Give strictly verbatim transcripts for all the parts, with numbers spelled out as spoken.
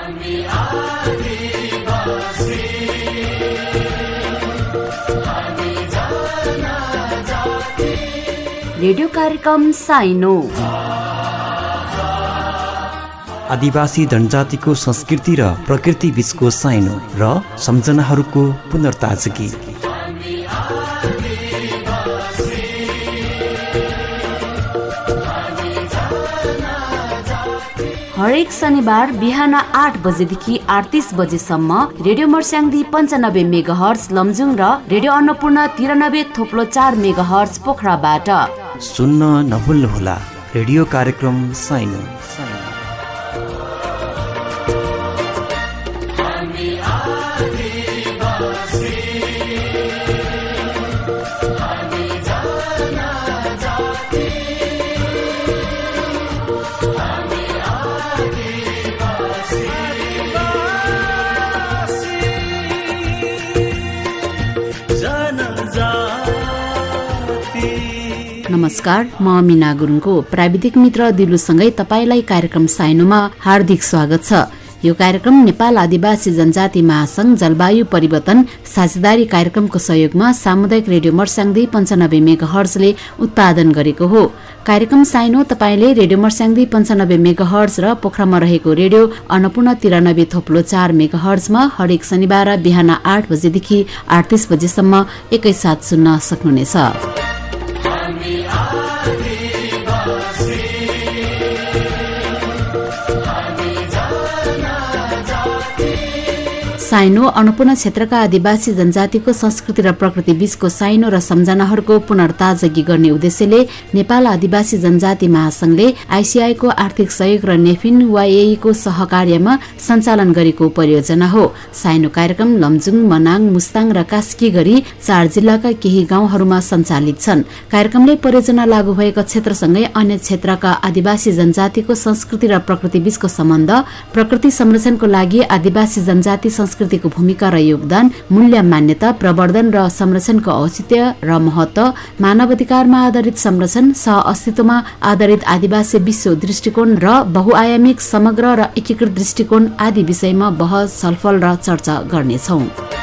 Radio कार्यक्रम साइनो आदिवासी जनजातिको संस्कृति र प्रकृति बीचको साइनो र सम्झनाहरूको पुनर्ताजगी। हरेक शनिबार बिहान आठ बजेदेखि आठ तीस बजेसम्म रेडियो मर्स्याङ्दी पन्चानब्बे मेगाहर्ज लमजुङ र रेडियो अन्नपूर्ण तिरानब्बे थोप्लो चार मेगाहर्ज पोखराबाट सुन्न नभुल्नुहोला रेडियो कार्यक्रम साइनो। नमस्कार, म मीना गुरुङको प्राविधिक मित्र दिलुसँगै तपाईलाई कार्यक्रम साइनोमा हार्दिक स्वागत छ। यो कार्यक्रम नेपाल आदिवासी जनजाति महासंघ जलवायु परिवर्तन साझेदारी कार्यक्रमको सहयोगमा सामुदायिक रेडियो मर्स्याङ्दी पन्चानब्बे मेगाहर्जले उत्पादन गरेको हो। कार्यक्रम साइनो तपाईले रेडियो मर्स्याङ्दी पन्चानब्बे मेगाहर्ज र पोखरामा रहेको रेडियो अन्नपूर्ण तिरानब्बे थोप्लो चार मेगाहर्जमा हरेक शनिबार बिहान आठ बजेदेखि आठ तीस बजेसम्म एकैसाथ सुन्न सक्नुहुनेछ। साइनो अन्नपूर्ण क्षेत्रका आदिवासी जनजातिको संस्कृति र प्रकृति बीचको साइनो र सम्झनाहरूको पुनर्ताजगी गर्ने उद्देश्यले नेपाल आदिवासी जनजाति महासंघले आइसिआई को आर्थिक सहयोग र नेफिन वाईए को सहकार्यमा सञ्चालन गरेको परियोजना हो। साइनो कार्यक्रम लमजुङ, मनाङ, मुस्ताङ र कास्की गरी चार जिल्लाका केही गाउँहरूमा सञ्चालित छन्। कार्यक्रमले परियोजना लागू भएका क्षेत्रसँगै अन्य क्षेत्रका आदिवासी जनजातिको संस्कृति र प्रकृति बीचको सम्बन्ध, प्रकृति संरक्षणको लागि आदिवासी जनजाति संस्कृतिको भूमिका र योगदान, मूल्य मान्यता, प्रवर्धन र संरक्षणको औचित्य र महत्व, मानवाधिकारमा आधारित संरक्षण, सह अस्तित्वमा आधारित आदिवासी विश्व दृष्टिकोण र बहुआयामिक समग्र र एकीकृत दृष्टिकोण आदि विषयमा बहस, छलफल र चर्चा गर्नेछौं।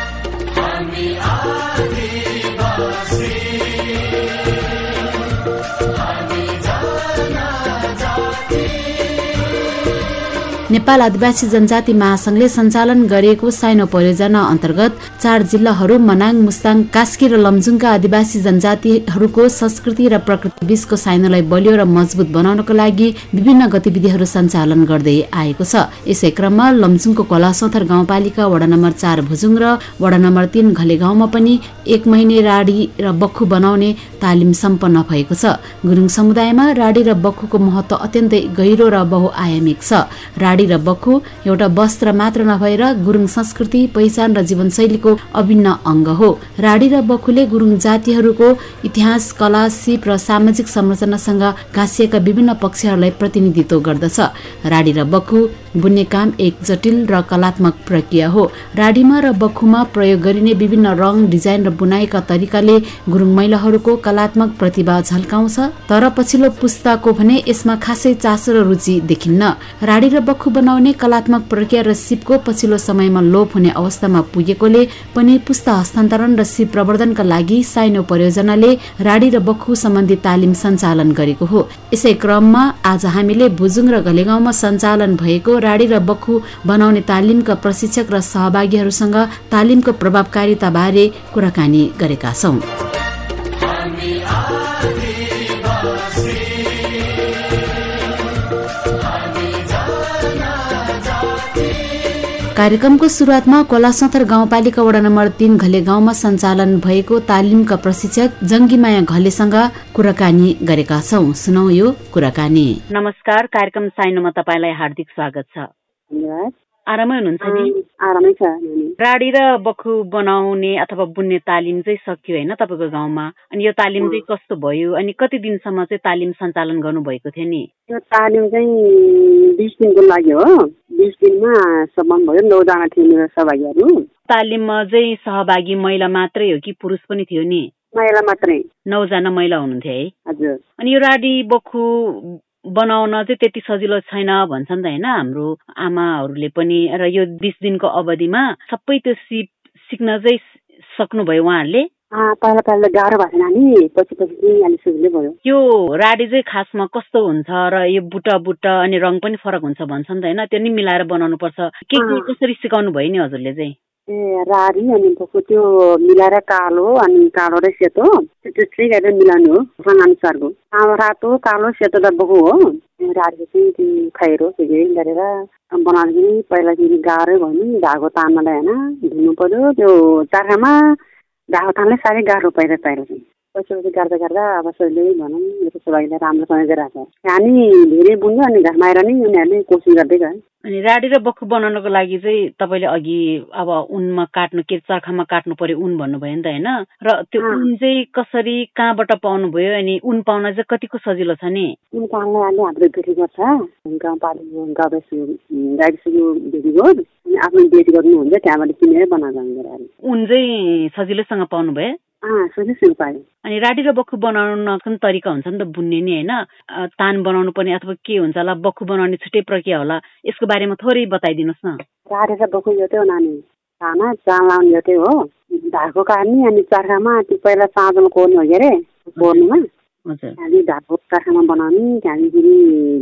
नेपाल आदिवासी जनजाति महासंघले सञ्चालन गरेको साइनो परियोजना अन्तर्गत चार जिल्लाहरू मनाङ, मुस्ताङ, कास्की र लमजुङका आदिवासी जनजातिहरूको संस्कृति र प्रकृति बीचको साइनोलाई बलियो र मजबुत बनाउनको लागि विभिन्न गतिविधिहरू सञ्चालन गर्दै आएको छ। यसै क्रममा लमजुङको कलासौथर गाउँपालिका वडा नम्बर चार भुजुङ र वडा नम्बर तीन घले गाउँमा पनि एक महिने राडी र बक्खु बनाउने तालिम सम्पन्न भएको छ। गुरुङ समुदायमा राडी र बक्खुको महत्व अत्यन्तै गहिरो र बहुआयामिक छ। राडी र बक्खु एउटा वस्त्र मात्र नभएर गुरुङ संस्कृति, पहिचान र जीवनशैलीको अभिन्न अङ्ग हो। राडी र बक्खुले गुरुङ जातिहरूको इतिहास, कला, सिप र सामाजिक संरचनासँग गाँसिएका विभिन्न पक्षहरूलाई प्रतिनिधित्व गर्दछ। राडी र बक्खु बुन्ने काम एक जटिल र कलात्मक प्रक्रिया हो। राडीमा र बक्खुमा प्रयोग गरिने विभिन्न रङ, डिजाइन र बुनाइका तरिकाले गुरुङ महिलाहरूको कलात्मक प्रतिभा झल्काउँछ। तर पछिल्लो पुस्ताको भने यसमा खासै चासो र रुचि देखिन्न। राडी र बक्खु बनाउने कलात्मक प्रक्रिया र सिपको पछिल्लो समयमा लोप हुने अवस्थामा पुगेकोले पनि पुस्ता हस्तान्तरण र सिप प्रवर्धनका लागि साइनो परियोजनाले राडी र बक्खु सम्बन्धी तालिम सञ्चालन गरेको हो। यसै क्रममा आज हामीले भुजुङ र घलेगाउँमा सञ्चालन भएको राडी र बक्खु बनाउने तालिमका प्रशिक्षक र सहभागीहरूसँग तालिमको प्रभावकारिता बारे कुराकानी गरेका छौं। कार्यक्रमको सुरुवातमा कोलासौथर गाउँपालिका वडा नम्बर तीन घले गाउँमा सञ्चालन भएको तालिमका प्रशिक्षक जङ्गीमाया घलेसँग कुराकानी गरेका छौं। सुनौ यो कुराकानी। नमस्कार, कार्यक्रम साइनोमा तपाईलाई हार्दिक स्वागत छ। धन्यवाद। आरामै हुनुहुन्छ नि? आरामै छ। राडी र बक्खु बनाउने अथवा बुन्ने तालिम चाहिँ सकियो हैन तपाईको गाउँमा? अनि यो तालिम चाहिँ कस्तो भयो अनि कति दिनसम्म चाहिँ तालिम सञ्चालन गर्नु भएको थियो नि? यो तालिम चाहिँ बीस दिनको लागि हो। बीस दिनमा सम्पन्न भयो। नौ जना थिए मेरो सहभागीहरू। तालिममा चाहिँ सहभागी महिला मात्रै हो कि पुरुष पनि थियो नि? महिला मात्रै। नौ जना महिला हुनुहुन्थ्यो है? हजुर। अनि यो राडी बक्खु बनाउन चाहिँ त्यति सजिलो छैन भन्छ नि त होइन हाम्रो आमाहरूले पनि। र यो बिस दिनको अवधिमा सबै त्यो सिप सिक्न चाहिँ सक्नुभयो उहाँहरूले? पहिला पहिला गाह्रो भएको थियो नानी, पछि पछि अलि सजिलै भयो। यो राडी चाहिँ खासमा कस्तो हुन्छ र यो बुट्टा बुट्टा अनि रङ पनि फरक हुन्छ भन्छ नि त होइन? त्यो नि मिलाएर बनाउनु पर्छ के के कसरी सिकाउनु भयो नि हजुरले चाहिँ? ए राडी अनि त्यो मिलाएर कालो अनि कालो र सेतो त्यस्तै गरेर मिलाउनु हो अनुसारको। रातो कालो सेतो त बगु हो, राडी चाहिँ त्यो खैरो के गरेर बनाउँदाखेरि पहिलाखेरि गाह्रै भयो नि। धागो तान्नलाई होइन धुनु पर्यो, त्यो चार्खामा धागो तान्नलाई साह्रै गाह्रो पहिला पहिला चाहिँ। पछि पछि गर्दा गर्दा अब सजिलै भनौँ मेरो छोराले राम्रोसँग गरिरहेको छ। हामी धेरै बुन्यो अनि घरमा आएर नै उनीहरूले कोसिस गर्दै गयो। अनि राडी र बक्खु बनाउनको लागि चाहिँ तपाईँले अघि अब उनमा काट्नु के चर्खामा काट्नु पर्यो उन भन्नुभयो नि त होइन? र त्यो उन चाहिँ कसरी कहाँबाट पाउनुभयो अनि उन पाउन चाहिँ कतिको सजिलो छ नि? उन पाउनलाई अहिले हाम्रो बेटी गर्छ, गाउँपालिका गाउँबस्ती गाविसको बेटी गो अनि आफ्नो बेटी गर्नुहुन्छ, त्यहाँबाट किनेर बनाएर उन चाहिँ सजिलैसँग पाउनुभयो? सजिलैसँग पायो। अनि राडी र बक्खु बनाउनको पनि तरिका हुन्छ नि त बुन्ने नि होइन? तान बनाउनु पर्ने अथवा के हुन्छ होला, बक्खु बनाउने छुट्टै प्रक्रिया होला, यसको बारेमा थोरै बताइदिनुहोस् न। राडी र बक्खु एउटै हो नानी, खाना चाल लाउने एउटै हो। धागो काट्ने अनि चर्खामा त्यो पहिला चाँदोमा कोर्ने हो के अरे, कोर्नुमा त्यहाँदेखि धागो चर्खामा बनाउने, त्यहाँदेखि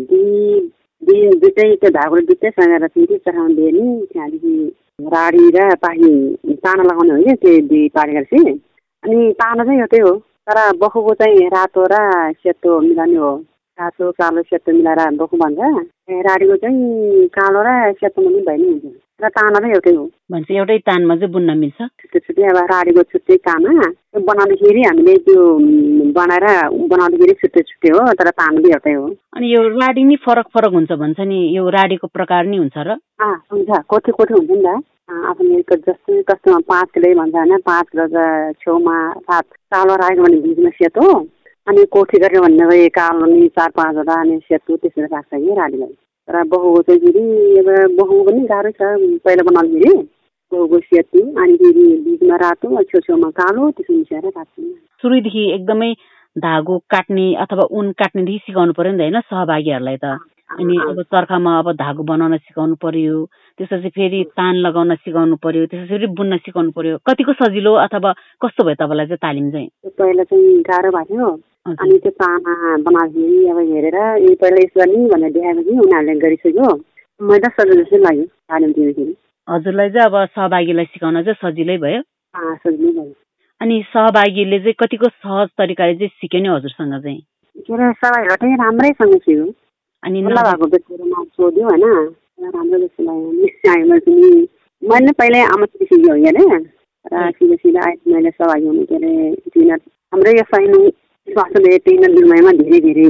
दुई दुइटै त्यो धागोले दुइटै सँगेर फेरि चर्खामा बेर्ने, त्यहाँदेखि राडी र पाही ताना लगाउने हो कि त्यो दुई पारेर चाहिँ। अनि ताना चाहिँ एउटै हो, तर बक्खुको चाहिँ रातो र सेतो मिलाउने हो। रातो कालो सेतो मिलाएर बक्खु भन्छ, राडीको चाहिँ कालो र सेतो पनि भइ नै हुन्छ। र ताना चाहिँ एउटै हो भन्छ, एउटै तानमा चाहिँ बुन्न मिल्छ। छुट्टै छुट्टै अब राडीको छुट्टै ताना बनाउँदाखेरि हामीले त्यो बनाएर बनाउँदाखेरि छुट्टै छुट्टै हो, तर ताना चाहिँ एउटै हो। अनि यो राडी नि फरक फरक हुन्छ भन्छ नि, यो राडीको प्रकार नि हुन्छ र? अँ हुन्छ, कोठी कोठी हुन्छ नि त। आफ्नो जस्तै कस्तोमा पाँच किलो भन्छ होइन, पाँच किलो छेउमा सात कालो राखेको भने बिचमा सेतो, अनि कोठी गरेर भन्ने भए कालो नि चार पाँचवटा अनि सेतो त्यसरी राख्छ कि राडीलाई। र बहुको चाहिँ फेरि अब बहु पनि गाह्रो छ पहिला बनाउँदाखेरि, बहुको सेतो अनि फेरि बिचमा रातो छेउछेउमा कालो त्यसो मिसाएर राख्छ। सुरुदेखि एकदमै धागो काट्ने अथवा उन काट्नेदेखि सिकाउनु पर्यो नि त होइन सहभागीहरूलाई त? अनि अब चर्खामा अब धागो बनाउन सिकाउनु पर्यो, त्यसपछि फेरि तान लगाउन सिकाउनु पर्यो, त्यसपछि फेरि बुन्न सिकाउनु पर्यो। कतिको सजिलो अथवा कस्तो भयो तपाईँलाई चाहिँ तालिम चाहिँ? पहिला चाहिँ गाह्रो भएको थियो, अनि त्यो ताना बनाउँदाखेरि अब हेरेर यो पहिला यसो गर्ने भनेर देखाएपछि उनीहरूले गरिसक्यो, मैले त सजिलो जस्तो लाग्यो तालिम दिँदाखेरि। हजुरलाई चाहिँ अब सहभागीलाई सिकाउन चाहिँ सजिलै भयो? सजिलै भयो। अनि सहभागीले चाहिँ कतिको सहज तरिकाले चाहिँ सिक्यो नि हजुरसँग चाहिँ? के अरे सहभागीलाई चाहिँ राम्रैसँग सिक्यो। अनि भएको व्यक्तिहरूमा सोध्यो होइन, राम्रो जस्तो लाग्यो। मैले पहिल्यै आमासित सिक्यो हो अरे, र सिधा सिधा अहिले मैले सहभागी हुनु के अरे ट्रेनर हाम्रो यो साइनो स्वास्थ्य ट्रेनर निर्माणमा धेरै धेरै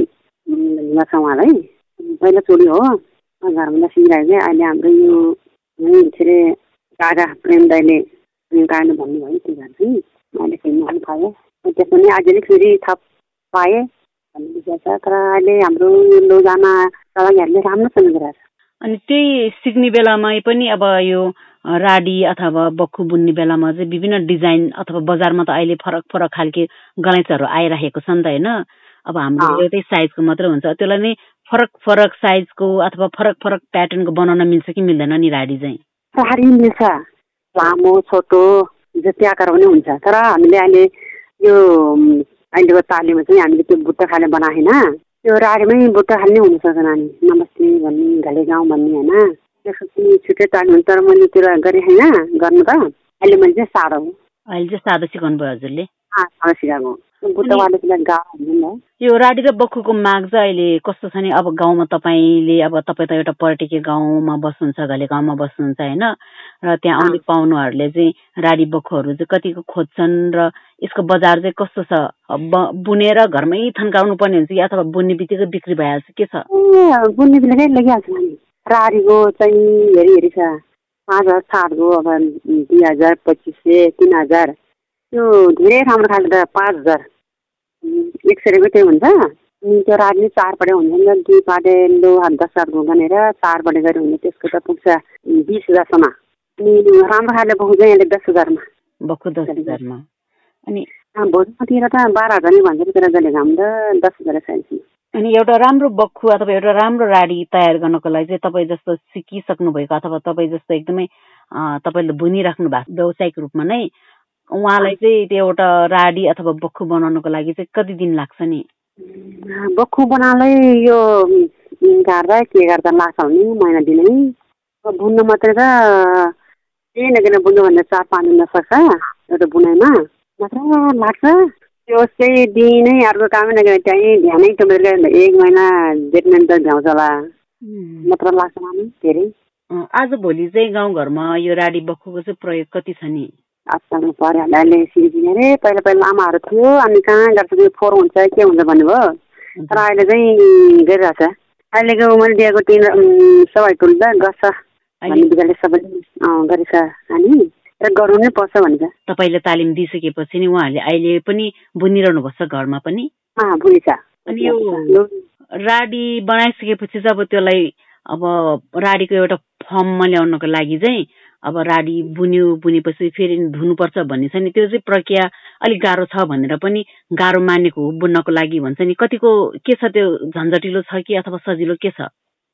छ उहाँलाई। पहिला छोड्यो हो घरमा सिकाएको चाहिँ अहिले हाम्रो यो के अरे काका प्रेम दाइले काट्नु भन्नुभयो, त्यो घर चाहिँ अहिले फेरि पाएँ, त्यसमा नि अझै फेरि थप पाएँ भन्ने विचार छ। तर अहिले हाम्रो लोजाना सहभागीहरूले राम्रोसँग गरेर अनि त्यही सिक्ने बेलामा पनि अब यो राडी अथवा बक्खु बुन्ने बेलामा चाहिँ विभिन्न डिजाइन अथवा बजारमा त अहिले फरक फरक खालके गलैँचाहरू आइरहेको छ नि त होइन? अब हाम्रो एउटै साइजको मात्रै हुन्छ, त्यसलाई नै फरक फरक साइजको अथवा फरक फरक प्याटर्नको बनाउन मिल्छ कि मिल्दैन नि राडी चाहिँ? राडी मिल्छ, लामो छोटो जति आकार पनि हुन्छ। तर हामीले अहिले यो अहिलेको तालिममा चाहिँ हामीले त्यो बुट्टा खाले बनाएन, त्यो राडीमै बुट्टा खाले नै हुनसक्छ नानी, नमस्ते भन्ने घले गाउँ भन्ने होइन, त्यसपछि छुट्टै तालिम। तर मैले त्यो गरेँ होइन गर्नु त, अहिले मैले चाहिँ साह्रो हो। अहिले चाहिँ सादा सिकाउनु भयो हजुरले? साह्रो सिकाएको बुट्टावाले गाउँ हुँदैन। यो राडी र बक्खुको माग चाहिँ अहिले कस्तो छ नि? अब गाउँमा तपाईँले अब तपाईँ त एउटा पर्यटकीय गाउँमा बस्नुहुन्छ, घले गाउँमा बस्नुहुन्छ होइन, र त्यहाँ आउने पाहुनाहरूले चाहिँ राडी बक्खुहरू चाहिँ कतिको खोज्छन् र यसको बजार चाहिँ कस्तो छ? बुनेर घरमै थन्काउनु पर्ने हुन्छ कि अथवा बुन्ने बित्तिकै बिक्री भइहाल्छ, के छ? बुन्ने बित्तिकै लगिहाल्छ नानी। राडीको चाहिँ हेरी हेरी छ, पाँच हजार सातको अब दुई हजार पच्चिस सय तिन हजार त्यो धेरै राम्रो खालको त पाँच हजार एक सय रुपियाँ त्यही हुन्छ। अनि त्यो राडी चारपट्टि हुन्छ नि त, दुई पाटे लो दस हातको गनेर चारपट्टि गऱ्यो भने त्यसको त पुग्छ बिस हजारसम्म। अनि राम्रो खाले बक्खु चाहिँ अहिले दस हजारमा बक्खु दस हजारमा। अनि भोजपुरतिर त बाह्र हजार नै भन्छ, तर जहिले घाम त दस हजार साइज अनि एउटा राम्रो बक्खु अथवा एउटा राम्रो राडी तयार गर्नको लागि चाहिँ तपाईँ जस्तो सिकिसक्नु भएको अथवा तपाईँ जस्तो एकदमै तपाईँले बुनिराख्नु भएको व्यावसायिक रूपमा नै उहाँलाई चाहिँ त्यो एउटा राडी अथवा बक्खु बनाउनको लागि चाहिँ कति दिन लाग्छ नि? बक्खु बनाउनै यो गाड्दा के गर्दा लाग्छ भने महिना दिनै बुन्नु मात्रै त केही नकिन बुन्नु भन्दा चार पाँच दिन सक्छ एउटा बुनाइमा मात्र लाग्छ। त्यो चाहिँ दिनै अर्को कामै नगरेर त्यहीँ ध्यानै टोमेर एक महिना डेढ महिना त भ्याउँछ होला मात्र लाग्छ नानी धेरै। आजभोलि चाहिँ गाउँघरमा यो राडी बक्खुको चाहिँ प्रयोग कति छ नि? आजकल पऱ्यो अहिले सिकिदिने अरे पहिला पहिला लामाहरू थियो अनि कहाँ गर्छ त्यो फोहोर हुन्छ के हुन्छ भन्नुभयो तर अहिले चाहिँ गरिरहेछ। अहिलेको मैले दिएको तिन सबै टुल त गर्छ भन्ने विचारले सबैले गरेछ अनि र गर्नु नै पर्छ भन्छ। तपाईँले तालिम दिइसकेपछि नि उहाँहरूले अहिले पनि बुनिरहनु भएको छ घरमा पनि? अँ बुनिछ। अनि यो राडी बनाइसकेपछि चाहिँ अब त्यसलाई अब राडीको एउटा फर्ममा ल्याउनको लागि चाहिँ अब राडी बुन्यो बुनेपछि फेरि धुनुपर्छ भन्ने छ नि त्यो चाहिँ प्रक्रिया अलिक गाह्रो छ भनेर पनि गाह्रो मानेको हो बुन्नको लागि भन्छ नि। कतिको के छ त्यो झन्झटिलो छ कि अथवा सजिलो के छ?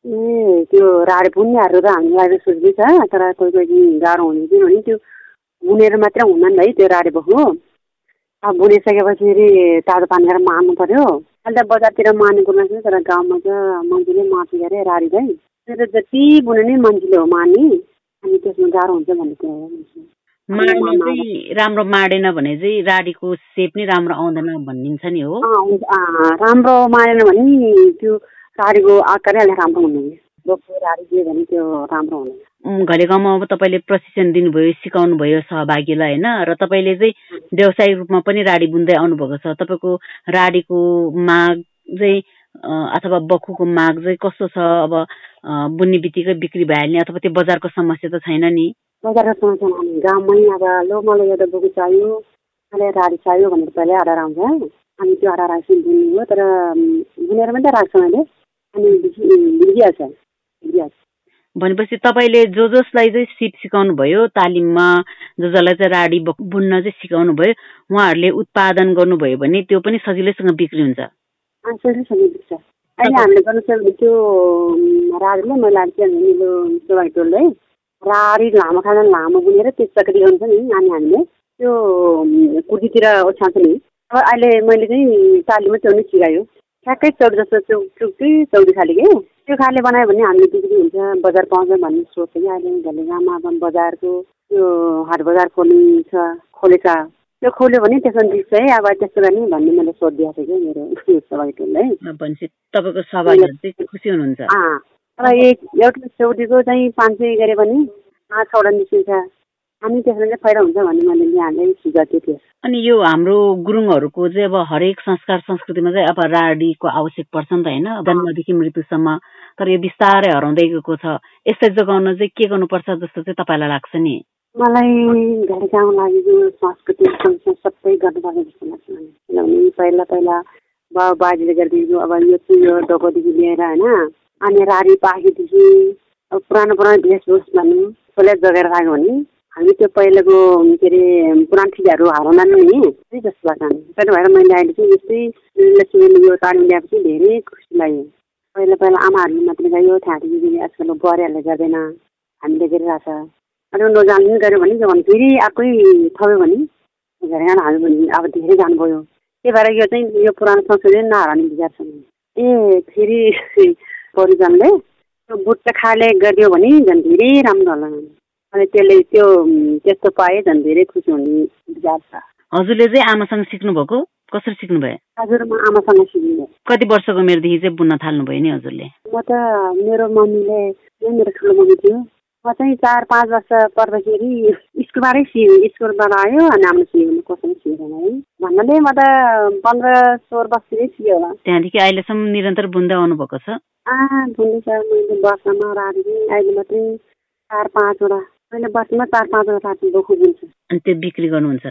ए त्यो राडी बुन्नेहरू त हामीलाई सोच्दै छ तर कोही कोही गाह्रो हुने किनभने त्यो बुनेर मात्रै हुँदैन है त्यो राडी बक्खु। अब बुनिसकेपछि फेरि तातो पानी गरेर मार्नु पर्यो। अहिले त बजारतिर मार्ने कुरो छ तर गाउँमा त मान्छेले मार्छ अरे राडी चाहिँ त्यो त जति बुने नै मान्छेले हो मार्ने अनि त्यसमा गाह्रो हुन्छ भन्ने कुरा। माड्नु चाहिँ राम्रो माडेन भने चाहिँ राडीको सेप नै राम्रो आउँदैन भनिन्छ नि हो? राम्रो माडेन भने त्यो राडीको आकारै अलि राम्रो हुने बक्खु राडी दियो भने त्यो राम्रो हुने। घरे गाउँमा अब तपाईँले प्रशिक्षण दिनुभयो सिकाउनु भयो सहभागीलाई होइन र तपाईँले चाहिँ व्यावसायिक रूपमा पनि राडी बुन्दै आउनुभएको छ। तपाईँको राडीको माग चाहिँ अथवा बक्खुको माग चाहिँ कस्तो छ? अब बुन्ने बित्तिकै बिक्री भइहाल्ने अथवा त्यो बजारको समस्या त छैन नि? बजारको समस्या हामी गाउँमै अब लो मलाई एउटा बक्खु चाहियो मलाई राडी चाहियो भनेर पहिल्यै अर्डर आउँछ अनि त्यो अर्डर आएपछि बुन्ने हो तर बुनेर मात्रै राख्छ मैले अनि बिग्रिहाल्छ बिग्रिहाल्छ। भनेपछि तपाईँले जो जसलाई चाहिँ सिप सिकाउनु भयो तालिममा जो जसलाई चाहिँ राडी बुन्न चाहिँ सिकाउनु भयो उहाँहरूले उत्पादन गर्नुभयो भने त्यो पनि सजिलैसँग बिक्री हुन्छ? सजिलैसँग बिक्छ। अहिले हामीले गर्नु सक्यो भने त्यो राडीले मैले अहिले मिलो सबै टोलले राडी लामो खाना लामो बुनेर त्यो चक्री हुन्छ नि अनि हामीले त्यो कुर्तीतिर ओछ्याउँछ नि। अब अहिले मैले चाहिँ तालिममा त्यो नै सिकायो ठ्याक्कै चौडी जस्तो चौ चुक्टी चौडी खाले के त्यो खाले बनायो भने हामीले बिक्री हुन्छ बजार पाउँछ भन्ने सोच कि अहिले घरले गाउँमा अब बजारको त्यो हाट बजार खोलिन्छ खोलेछ त्यो खोल्यो भने त्यसमा बिक्छ है अब त्यस्तो गर्ने भन्ने मैले सोच दिएको थिएँ कि मेरो सहभागीले भनेपछि तपाईँको सहभागीहरू चाहिँ खुसी हुनुहुन्छ? अब एक एउटा चौडीको चाहिँ पाँच सय गऱ्यो भने पाँच छवटा निस्किन्छ अनि त्यसमा चाहिँ फाइदा हुन्छ भन्ने मैले यहाँलाई सिकाएको थिएँ। अनि यो हाम्रो गुरुङहरूको चाहिँ अब हरेक संस्कार संस्कृतिमा चाहिँ अब राडीको आवश्यक पर्छ नि त होइन जन्मदेखि मृत्युसम्म तर यो बिस्तारै हराउँदै गएको छ। यसलाई जोगाउन चाहिँ के गर्नुपर्छ जस्तो चाहिँ तपाईँलाई लाग्छ नि? मलाई घर गाउँ लागेको संस्कृति सबै गर्नुपर्छ जस्तो लाग्छ किनभने पहिला पहिला बाबा बाजेले गरिदिएको अब यो चाहिँ यो डोकोदेखि लिएर होइन अनि राडी पाखेदेखि अब पुरानो पुरानो भेषभूष भनौँ कसले जोगाएर राख्यो भने हामी त्यो पहिलाको के अरे पुरानो चिजहरू हराउँदैन नि त्यही जस्तो लाग्छ। त्यही भएर मैले अहिले चाहिँ यस्तै यो तालिम ल्याएपछि धेरै खुसी लाग्यो। पहिला पहिला आमाहरूले मात्रै गयो थाँटी आजकल बुहारीहरूले गर्दैन हामीले गरिरहेछ अनि नजान्नु पनि गऱ्यो भने त्यो भने फेरि अर्कै थप्यो भने घर गाउँ हाल्यो भने अब धेरै जानुभयो। त्यही भएर यो चाहिँ यो पुरानो संस्कृति नहराउने विचार छ। ए फेरि परिजनले त्यो बुट्टा खाले गरिदियो भने झन् धेरै राम्रो होला अनि त्यसले त्यो त्यस्तो पाए झन् धेरै खुसी हुने विचार छ। हजुरले चाहिँ आमासँग सिक्नु भएको कसरी सिक्नु भयो? हजुर म आमासँग सिक्नु। कति वर्षको उमेरदेखि चाहिँ बुन्न थाल्नुभयो नि हजुरले? म त मेरो मम्मीले मेरो ठुलो मम्मी थियो म चाहिँ चार पाँच वर्ष पर्दाखेरि स्कुलबाटै सिकेँ स्कुलबाट आयो अनि हाम्रो सिकेँ कसरी सिकेन है भन्नाले म त पन्ध्र सोह्र वर्षकै सिकेँ होला। त्यहाँदेखि अहिलेसम्म निरन्तर बुन्दै आउनु भएको छ? अँ बुन्दैछ मैले वर्षमा राडी अहिले मात्रै चार पाँचवटा मैले वर्षमा चार पाँचवटा राडी बक्खु बुन्छु। अनि त्यो बिक्री गर्नुहुन्छ?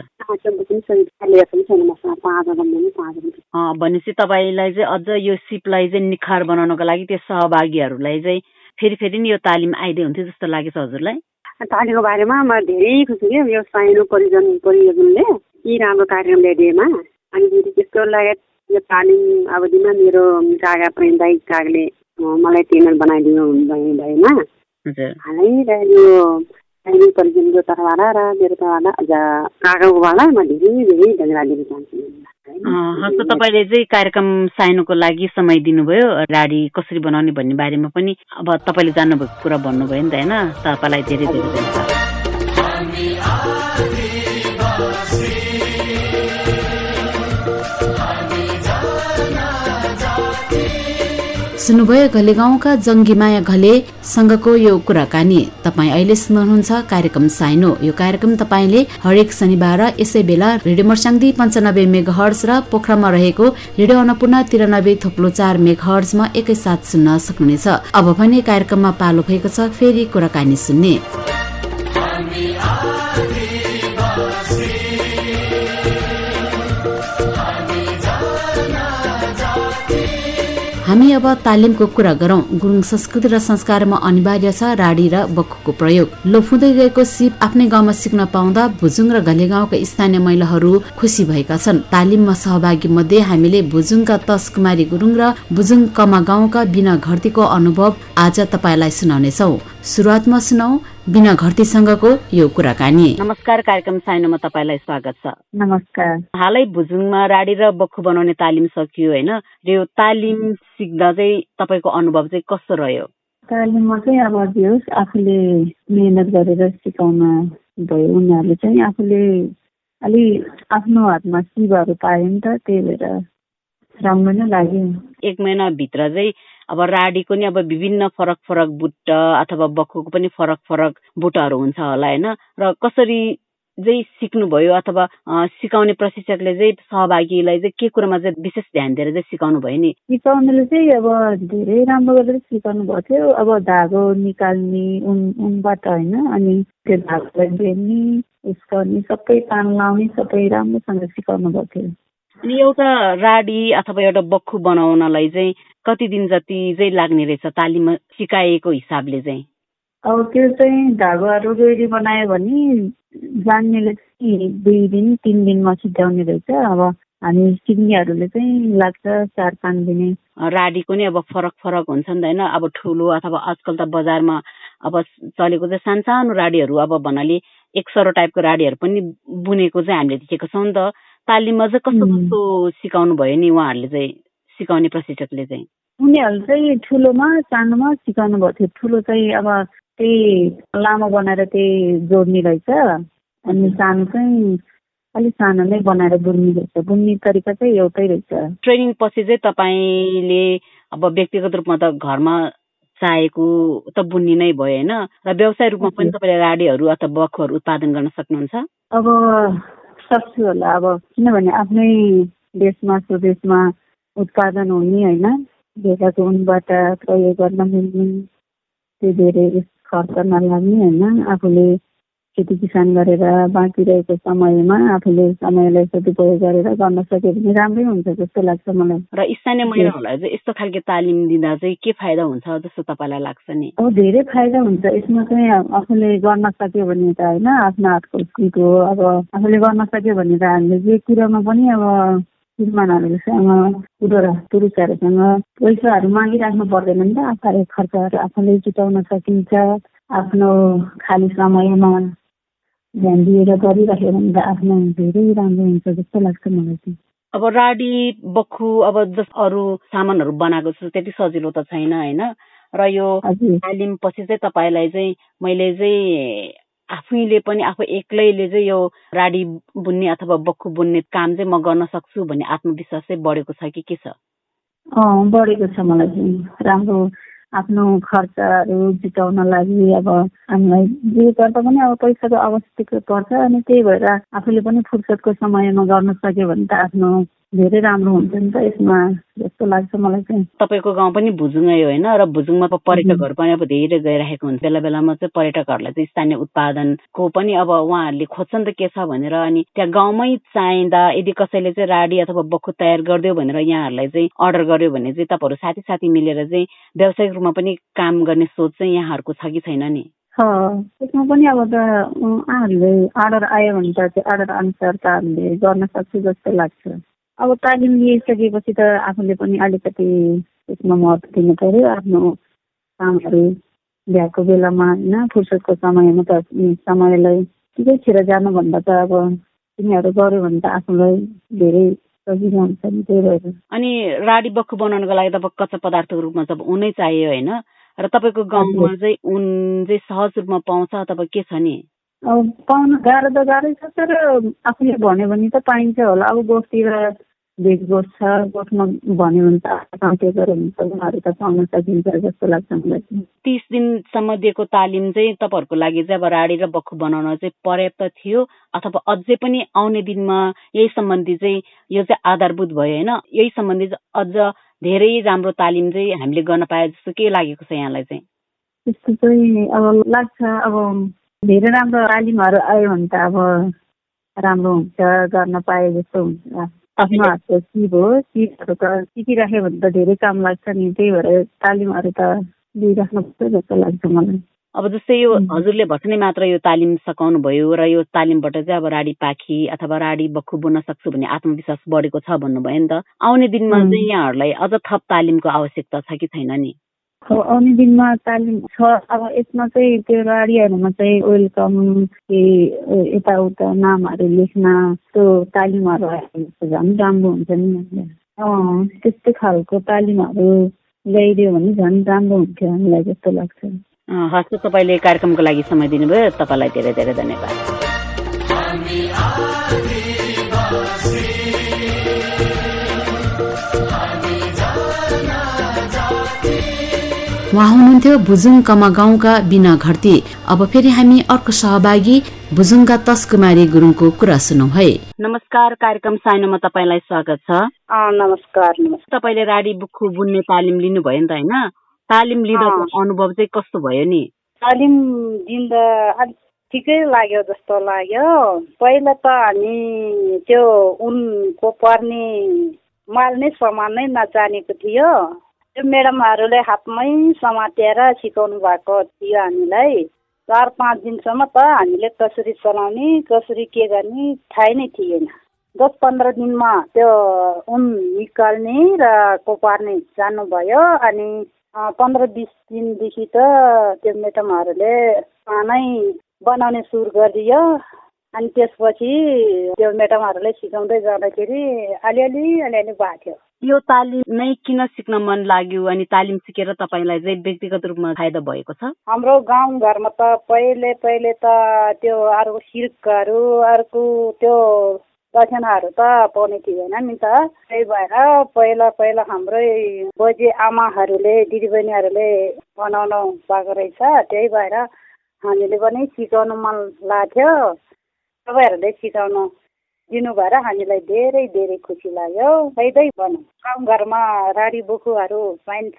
भनेपछि तपाईँलाई चाहिँ अझ यो सिपलाई चाहिँ निखार बनाउनको लागि त्यो सहभागीहरूलाई चाहिँ फेरि फेरि नि यो तालिम आइदिए हुन्थ्यो जस्तो लागेछ हजुरलाई? तालिमको बारेमा म धेरै खुसी थिएँ। यो साइनो परिजन परियोजनले यी राम्रो कार्यक्रम ल्याइदिएमा अनि फेरि त्यस्तो लगायत यो तालिम अवधिमा मेरो काका प्रेम दाई कागले मलाई ट्रेनर बनाइदिनु भएमा हालै रेडियो रेडियो परिजनको तर्फबाट र मेरो तर्फबाट काकाकोबाट म धेरै धेरै धन्यवाद दिन चाहन्छु। हस्, तपाईँले चाहिँ कार्यक्रम साइनोको लागि समय दिनुभयो, राडी कसरी बनाउने भन्ने बारेमा पनि अब तपाईँले जान्नुभएको कुरा भन्नुभयो नि त होइन। तपाईँलाई धेरै धेरै धन्यवाद। सुन्नुभयो घले गाउँका जङ्गीमाया घलेसँगको यो कुराकानी। तपाईँ अहिले सुन्नुहुन्छ कार्यक्रम साइनो। यो कार्यक्रम तपाईँले हरेक शनिबार यसै बेला रेडियो मर्साङ्दी पन्चानब्बे मेगाहर्ज र पोखरामा रहेको रेडियो अन्नपूर्ण तिरानब्बे थोप्लो चार मेगाहर्जमा एकैसाथ सुन्न सक्नुहुनेछ। अब भने कार्यक्रममा पालो भएको छ फेरि कुराकानी सुन्ने। हामी अब तालिमको कुरा गरौं। गुरुङ संस्कृति र संस्कारमा अनिवार्य छ राडी र बक्खुको प्रयोग। लोफुँदै गएको सिप आफ्नै गाउँमा सिक्न पाउँदा भुजुङ र घले गाउँका स्थानीय महिलाहरू खुसी भएका छन्। तालिममा सहभागी मध्ये हामीले भुजुङका तस कुमारी गुरुङ र भुजुङ कमा गाउँका बिना घरतीको अनुभव आज तपाईलाई सुनाउनेछौ। सुरुवातमा सुनौ बिना घरतीसँगको यो कुराकानी। नमस्कार, कार्यक्रम साइनोमा तपाईँलाई स्वागत छ। नमस्कार। हालै भुजुङमा राडी र बक्खु बनाउने तालिम सकियो होइन, र यो तालिम सिक्दा चाहिँ तपाईँको अनुभव चाहिँ कस्तो रह्यो? तालिममा चाहिँ अब जे होस् आफूले मेहनत गरेर सिकाउन भयो। उनीहरूले चाहिँ आफूले अलि आफ्नो हातमा सिपहरू पायो नि त, त्यही भएर राम्रो नै लाग्यो। एक महिनाभित्र चाहिँ अब राडीको नि अब विभिन्न फरक फरक बुट्ट अथवा बक्खुको पनि फरक फरक बुट्टहरू हुन्छ होला होइन, र कसरी चाहिँ सिक्नुभयो अथवा सिकाउने प्रशिक्षकले चाहिँ सहभागीलाई चाहिँ के कुरामा चाहिँ विशेष ध्यान दिएर चाहिँ सिकाउनु भयो नि? सिकाउनुले चाहिँ अब धेरै राम्रो गरेर सिकाउनु भएको थियो। अब धागो निकाल्ने उन उनबाट होइन, अनि त्यो धागोलाई बेर्ने उसको सबै तान लाउने सबै राम्रोसँग सिकाउनु भएको थियो। अनि एउटा राडी अथवा एउटा बक्खु बनाउनलाई चाहिँ कति दिन जति चाहिँ लाग्ने रहेछ तालिम सिकाएको हिसाबले चाहिँ? अब त्यो चाहिँ धागोहरू रेडी बनायो भने जान्नेले चाहिँ दुई दिन तिन दिनमा सिद्ध्याउने रहेछ। अब हामी सिक्नेहरूले चाहिँ लाग्छ चार पाँच दिन। राडीको नि अब फरक फरक हुन्छ नि त होइन। अब ठुलो अथवा आजकल त बजारमा अब चलेको चाहिँ सानसानो राडीहरू अब भन्नाले एक सरो टाइपको राडीहरू पनि बुनेको चाहिँ हामीले देखेको छौँ नि त। तालिममा चाहिँ कस्तो कस्तो सिकाउनु भयो नि उहाँहरूले चाहिँ, सिकाउने प्रशिक्षकले चाहिँ? उनीहरूले चाहिँ ठुलोमा सानोमा सिकाउनु भएको थियो। ठुलो चाहिँ अब त्यही लामो बनाएर त्यही जोड्ने रहेछ, अनि सानो चाहिँ अलिक सानो नै बनाएर बुन्ने रहेछ। बुन्ने तरिका चाहिँ एउटै रहेछ। ट्रेनिङ पछि चाहिँ तपाईँले अब व्यक्तिगत रूपमा त घरमा चाहेको त बुन्ने नै भयो होइन, र व्यवसाय रूपमा पनि तपाईँले राडीहरू अथवा बक्खुहरू उत्पादन गर्न सक्नुहुन्छ? अब सक्छु होला। अब किनभने आफ्नै देशमा स्वदेशमा उत्पादन हुने होइन, भेटाको उनबाट प्रयोग गर्न मिल्ने, त्यो धेरै खर्च नलाग्ने होइन। आफूले खेती किसान गरेर बाँकी रहेको समयमा आफूले समयलाई सदुपयोग गरेर गर्न सक्यो भने राम्रै हुन्छ जस्तो लाग्छ मलाई। र स्थानीय महिलाहरूलाई चाहिँ यस्तो खालको तालिम दिँदा चाहिँ के फाइदा हुन्छ जस्तो तपाईँलाई लाग्छ नि? अब धेरै फाइदा हुन्छ यसमा चाहिँ। आफूले गर्न सक्यो भने त होइन, आफ्नो हातको सिप हो। अब आफूले गर्न सक्यो भने त हामीले जे कुरामा पनि अब श्रीमानहरूसँग पुरुष पुरुषहरूसँग पैसाहरू मागिराख्नु पर्दैन नि त। आफूले खर्चहरू आफूले जुटाउन सकिन्छ। आफ्नो खाली समयमा ध्यान दिएर गरिराख्यो भने त आफ्नो धेरै राम्रो हुन्छ जस्तो लाग्छ मलाई चाहिँ। अब राडी बक्खु अब जस अरू सामानहरू बनाएको छ त्यति सजिलो त छैन होइन, र यो तालिम पछि चाहिँ तपाईँलाई चाहिँ मैले चाहिँ आफैले पनि आफू एक्लैले चाहिँ यो राडी बुन्ने अथवा बक्खु बुन्ने काम चाहिँ म गर्न सक्छु भन्ने आत्मविश्वास चाहिँ बढेको छ कि के छ? अँ बढेको छ मलाई चाहिँ। राम्रो आफ्नो खर्चहरू जुटाउन लागि अब हामीलाई जे गर्दा पनि अब पैसाको आवश्यकता पर्छ, अनि त्यही भएर आफूले पनि फुर्सदको समयमा गर्न सक्यो भने त आफ्नो धेरै राम्रो हुन्छ नि त यसमा जस्तो लाग्छ मलाई चाहिँ। तपाईँको गाउँ पनि भुजुङै हो होइन, र भुजुङमा पर्यटकहरू पनि अब धेरै गइरहेको हुन्छ। बेला बेलामा चाहिँ पर्यटकहरूलाई चाहिँ स्थानीय उत्पादनको पनि अब उहाँहरूले खोज्छन् त के छ भनेर, अनि त्यहाँ गाउँमै चाहिँदा यदि कसैले चाहिँ राडी अथवा बक्खु तयार गरिदियो भनेर यहाँहरूलाई चाहिँ अर्डर गर्यो भने चाहिँ तपाईँहरू साथी साथी मिलेर चाहिँ व्यावसायिक रूपमा पनि काम गर्ने सोच चाहिँ यहाँहरूको छ कि छैन नि? त्यसमा पनि अब त उहाँहरूले अर्डर आयो भने त त्यो अर्डर अनुसार त हामीले गर्न सक्छु जस्तो लाग्छ। अब तालिम लिइसकेपछि त आफूले पनि अलिकति त्यसमा महत्त्व दिनु पर्यो। आफ्नो कामहरू भ्याएको बेलामा होइन, फुर्सदको समयमा त समयलाई ठिकै छिर जानुभन्दा त अब तिनीहरू गऱ्यो भने त आफूलाई धेरै सजिलो हुन्छ नि। त्यही भएर अनि राडी बक्खु बनाउनको लागि त अब कच्चा पदार्थको रूपमा चाहिँ उनै चाहियो होइन, र तपाईँको गाउँमा चाहिँ उन चाहिँ सहज रूपमा पाउँछ अथवा के छ नि? अब पाउन गाह्रो त गाह्रै छ, तर आफूले भन्यो भने त पाइन्छ होला। अब गोठतिर भेज गोठ छ, गोठमा भन्यो भने त काउन्टे गऱ्यो भने त उनीहरू त पाउन सकिन्छ जस्तो लाग्छ मलाई। तिस दिनसम्म दिएको तालिम चाहिँ तपाईँहरूको लागि चाहिँ अब राडी र बक्खु बनाउन चाहिँ पर्याप्त थियो अथवा अझै पनि आउने दिनमा यही सम्बन्धी चाहिँ यो चाहिँ आधारभूत भयो होइन, यही सम्बन्धी अझ धेरै राम्रो तालिम चाहिँ हामीले गर्न पाए जस्तो के लागेको छ यहाँलाई चाहिँ? त्यस्तो चाहिँ अब लाग्छ, अब धेरै राम्रो तालिमहरू आयो भने त अब राम्रो हुन्छ, गर्न पाए जस्तो हुन्छ। आफ्नो हातको सिप हो, सिपहरू त सिकिराख्यो भने त धेरै काम लाग्छ नि। त्यही भएर तालिमहरू त लिइराख्नुपर्छ जस्तो लाग्छ मलाई। अब जस्तै यो हजुरले भर्खरै मात्र यो तालिम सकाउनु भयो र यो तालिमबाट चाहिँ अब राडी पाखी अथवा राडी बक्खु बुन्न सक्छु भन्ने आत्मविश्वास बढेको छ भन्नुभयो नि त। आउने दिनमा चाहिँ यहाँहरूलाई अझ थप तालिमको आवश्यकता छ कि छैन नि? आउने दिनमा तालिम छ। अब यसमा चाहिँ त्यो राडीहरूमा चाहिँ वेलकम के यताउता नामहरू लेख्न त्यो तालिमहरू झन् राम्रो हुन्छ नि। अँ त्यस्तै खालको तालिमहरू ल्याइदियो भने झन् राम्रो हुन्थ्यो हामीलाई जस्तो लाग्छ। हस्, तपाईँले कार्यक्रमको लागि समय दिनुभयो, तपाईँलाई धेरै धेरै धन्यवाद। उहाँ हुनुहुन्थ्यो भुजुङकमा गाउँका बिना घरती। अब फेरि हामी अर्को सहभागी भुजुङका तस्कुमारी गुरुङको कुरा सुनौ है। नमस्कार, कार्यक्रम साइनोमा तपाईँलाई स्वागत छ। नमस्कार। तपाईँले राडी बक्खु बुन्ने तालिम लिनुभयो नि त होइन? तालिम लिँदाको अनुभव चाहिँ कस्तो भयो नि? तालिम दिँदा अलिक ठिकै लाग्यो जस्तो लाग्यो। पहिला त हामी त्यो उनको पर्ने माल नै सामान नै नजानेको थियो। त्यो म्याडमहरूले हातमै समातेर सिकाउनु भएको थियो हामीलाई। चार पाँच दिनसम्म त हामीले कसरी चलाउने कसरी के गर्ने थाहै नै थिएन। दस पन्ध्र दिनमा त्यो उन निकाल्ने र कोपार्ने जान्नुभयो। अनि पन्ध्र बिस दिनदेखि त त्यो म्याडमहरूले नै बनाउने सुरु गरिदियो। अनि त्यसपछि त्यो म्याडमहरूले सिकाउँदै जाँदाखेरि अलिअलि अलिअलि भएको थियो। यो तालिम नै किन सिक्न मन लाग्यो अनि तालिम सिकेर तपाईँलाई चाहिँ व्यक्तिगत रूपमा फाइदा भएको छ? हाम्रो गाउँघरमा त पहिले पहिले त त्यो अर्को सिर्कहरू अर्को त्यो दक्षिणाहरू त पाउने थिएन नि त। त्यही भएर पहिला पहिला हाम्रै बजे आमाहरूले दिदीबहिनीहरूले बनाउनु भएको रहेछ। त्यही भएर हामीले पनि सिकाउनु मन लाग्थ्यो। तपाईँहरूले सिकाउनु दिनु भएर हामीलाई धेरै धेरै खुसी लाग्यो। फाइदै भनौँ, गाउँघरमा राडी बक्खुहरू पाइन्छ।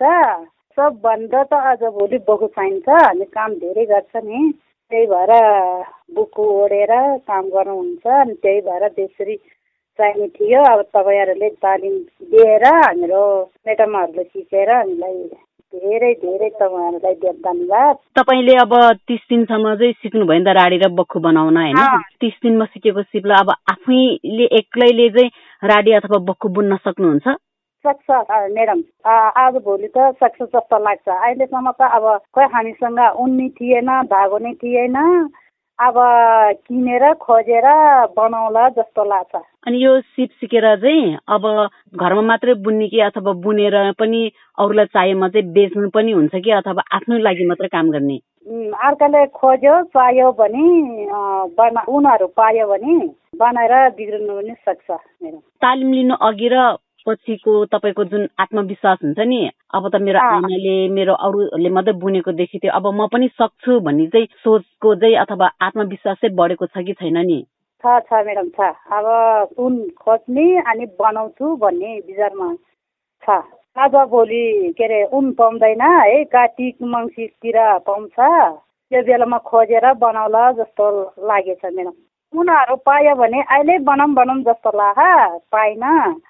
सबभन्दा त अझ भोलि बक्खु चाहिन्छ। हामी काम धेरै गर्छ नि, त्यही भएर बुक्कु ओढेर काम गर्नुहुन्छ। अनि त्यही भएर त्यसरी चाहिने थियो। अब तपाईँहरूले तालिम दिएर हाम्रो म्याडमहरूले सिकेर हामीलाई धेरै धेरै तपाईँहरूलाई धन्यवाद। तपाईँले अब तिस दिनसम्म चाहिँ सिक्नुभयो नि त राडी र बक्खु बनाउन होइन? तिस दिनमा सिकेको सिपलाई अब आफैले एक्लैले चाहिँ राडी अथवा बक्खु बुन्न सक्नुहुन्छ? सक्छ म्याडम, आज भोलि त सक्छ जस्तो लाग्छ। अहिलेसम्म त अब खोइ हामीसँग उन नै थिएन, धागो नै थिएन। अब किनेर खोजेर बनाउला जस्तो लाग्छ। अनि यो सिप सिकेर चाहिँ अब घरमा मात्रै बुन्ने कि अथवा बुनेर पनि अरूलाई चाहिएमा चाहिँ बेच्नु पनि हुन्छ कि अथवा आफ्नै लागि मात्रै काम गर्ने? अर्काले खोज्यो चाहियो भने बना उनीहरू पायो भने बनाएर बिग्रिनु पनि सक्छ। म्याडम, तालिम लिनु अघि र पछिको तपाईँको जुन आत्मविश्वास हुन्छ नि, अब त मेरो आमाले मेरो अरूले मात्रै बुनेको देखि थियो, अब म पनि सक्छु भन्ने चाहिँ सोचको चाहिँ अथवा आत्मविश्वास चाहिँ बढेको छ कि छैन नि? छ छ म्याडम, छ। अब उन खोज्ने अनि बनाउँछु भन्ने विचारमा छ। आज भोलि के अरे उन पाउँदैन है, कार्तिक मङ्सिरतिर पाउँछ। त्यो बेलामा खोजेर बनाउला जस्तो लागेछ म्याडम। उनीहरू पायो भने अहिले बनाऊँ बनाऊँ जस्तो लाग पाइन।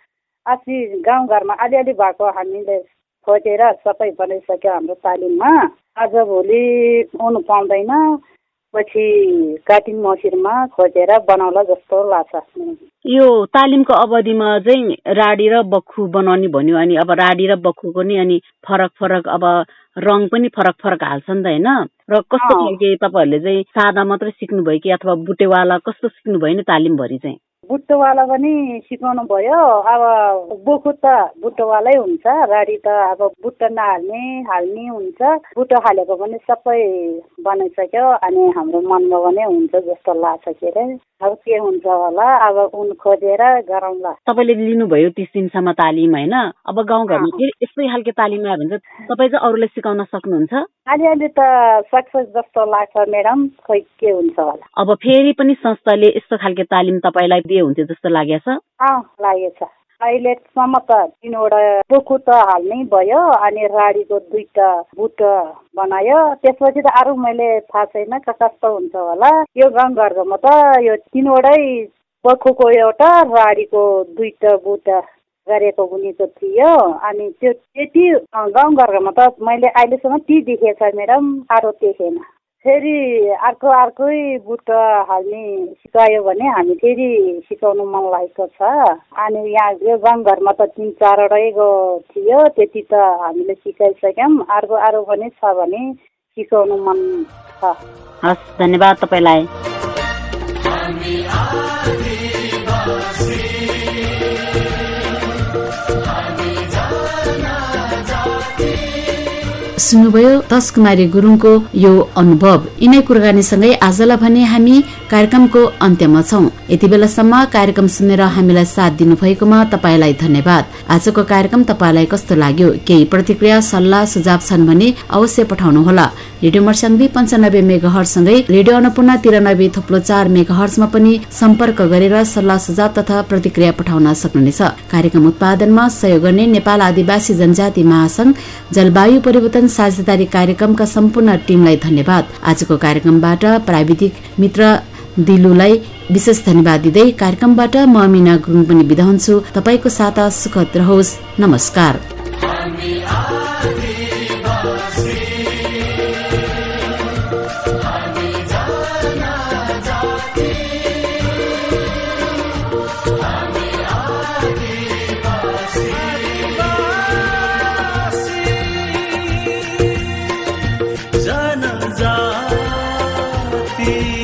अस्ति गाउँघरमा अलिअलि भएको हामीले खोजेर सबै बनाइसक्यो हाम्रो तालिममा। आज भोलि उन पाउँदैन, पछि कार्तिक मङ्सिरमा खोजेर बनाउला जस्तो लाग्छ। यो तालिमको अवधिमा चाहिँ राडी र बख्खु बनाउने भन्यो अनि अब राडी र बख्खुको नि अनि फरक फरक अब रङ पनि फरक फरक हाल्छ नि त होइन र कस्तो खालके तपाईँहरूले चाहिँ सादा मात्रै सिक्नुभयो कि अथवा बुट्टेवाला कस्तो सिक्नुभयो नि तालिमभरि चाहिँ? बुट्टोवाला पनि सिकाउनु भयो। अब बोखु त बुट्टोवालै हुन्छ, राडी त अब बुट्ट नहाल्ने हाल्ने हुन्छ। बुट्टो हालेको पनि सबै बनाइसक्यो अनि हाम्रो मनमा पनि हुन्छ जस्तो लाग्छ के अरे। अब के हुन्छ होला, अब उन खोजेर गरौँला। तपाईँले लिनुभयो तिस दिनसम्म तालिम होइन, अब गाउँघरमा फेरि यस्तै खालको तालिम आयो भने चाहिँ तपाईँ चाहिँ अरूलाई सिकाउन सक्नुहुन्छ? अलिअलि त सक्छ जस्तो लाग्छ म्याडम, खोइ के हुन्छ होला। अब फेरि पनि संस्थाले यस्तो खालको तालिम तपाईँलाई दिए हुन्थ्यो जस्तो लागेछ? अँ लागेछ। अहिलेसम्म त तिनवटा बोखु त हाल्नै भयो अनि राडीको दुईटा बुट बनायो। त्यसपछि त अरू मैले थाहा छैन कस्तो हुन्छ होला। यो गाउँघरकोमा त यो तिनवटै बोखुको एउटा राडीको दुईटा बुट गरेको बुनेको थियो अनि त्यो त्यति गाउँघरकोमा त मैले अहिलेसम्म ती देखेछ म्याडम, अरू देखेन। फेरि अर्को अर्कै बुट हाल्ने सिकायो भने हामी फेरि सिकाउनु मन लागेको छ। अनि यहाँ यो गाउँघरमा त तिन चारवटैको थियो, त्यति त हामीले सिकाइसक्यौँ। अर्को अरू पनि छ भने सिकाउनु मन छ। हस्, धन्यवाद तपाईँलाई। सुन्नुभयो तस्कुमारी गुरुङको यो अनुभव। यिनै कुराकानीसँगै आजलाई भने हामी कार्यक्रमको अन्त्यमा छौं। यति बेलासम्म कार्यक्रम सुनेर हामीलाई साथ दिनुभएकोमा तपाईँलाई धन्यवाद। आजको कार्यक्रम तपाईँलाई कस्तो लाग्यो? केही प्रतिक्रिया सल्लाह सुझाव छन् भने अवश्य पठाउनुहोला। रेडियो मर्स्याङ्दी पञ्चानब्बे मेगाहर्जसँगै रेडियो अन्नपूर्ण तिरानब्बे थप्लो चार मेगाहर्जमा पनि सम्पर्क गरेर सल्लाह सुझाव तथा प्रतिक्रिया पठाउन सक्नुहुनेछ। कार्यक्रम उत्पादनमा सहयोग गर्ने नेपाल आदिवासी जनजाति महासंघ जलवायु परिवर्तन साझेदारी कार्यक्रमका सम्पूर्ण टिमलाई धन्यवाद। आजको कार्यक्रमबाट प्राविधिक मित्र दिलुलाई विशेष धन्यवाद दिँदै कार्यक्रमबाट म अमिना गुरुङ पनि बिदा हुन्छु। तपाईँको साता सुखद रहोस्। नमस्कार। जनजाति